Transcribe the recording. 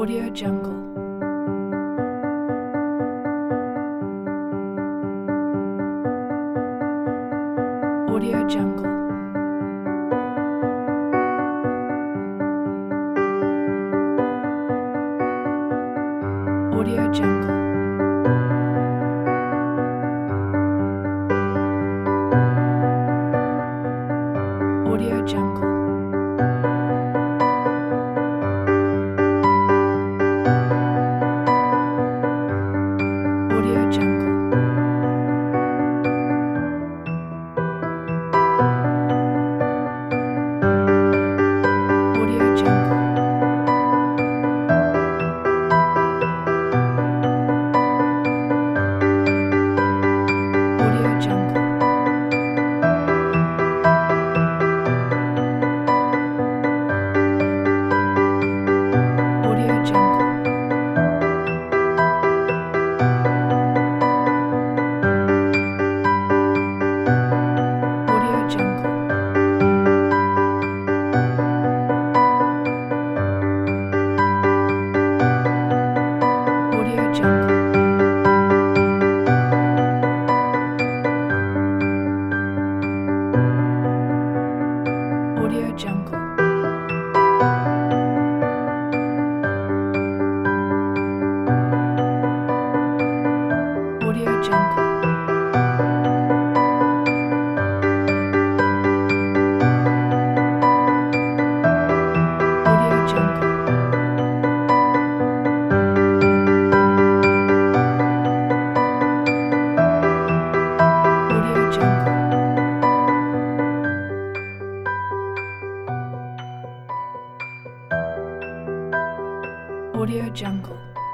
Audio Jungle. Audio Jungle. Audio Jungle. Audio Jungle. Audio Jungle. Audio Jungle. Audio Jungle. Audio Jungle. Audio Jungle. Audio Jungle. Audio Jungle. Audio Jungle. Audio Jungle. Audio Jungle. Audio Jungle.